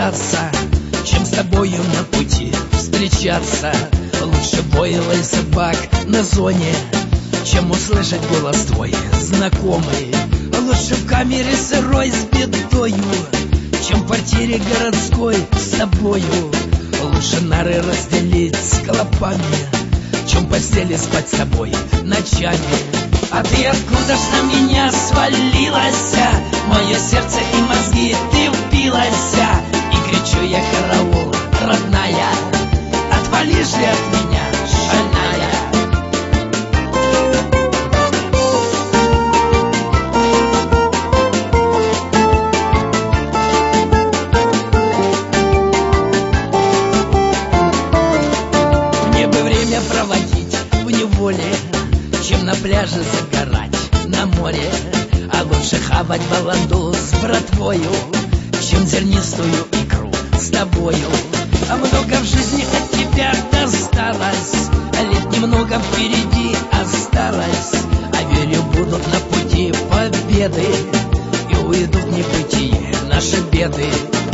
расстаться, чем с тобою на пути встречаться. Лучше бойла и собак на зоне, чем услышать голос твой знакомый. Лучше в камере сырой с бедою, чем в квартире городской с тобою. Лучше нары разделить с клопами, чем в постели спать с тобой ночами. А ты откуда ж на меня свалилась? Мое сердце и мозги ты впилась. И кричу я: караул, родная, отвали же от меня, шальная. Мне бы время проводить в неволе, чем на пляже загорать на море. А лучше хавать баланду с братвою, чем зернистую икру с тобою. А много в жизни от тебя досталось, а лет немного впереди осталось. А верю, будут на пути победы, и уйдут в небытие наши беды.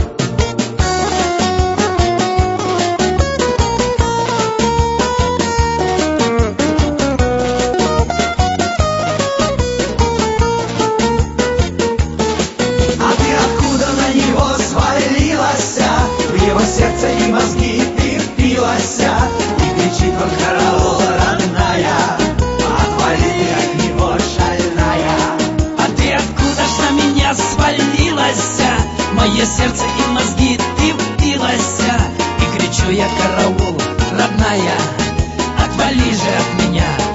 Сердце и мозги ты впилась, и кричит он: караул, родная, отвали ты от него, шальная. А ты откуда ж на меня свалилась? Мое сердце и мозги ты впилась. И кричу я: караул, родная, отвали же от меня.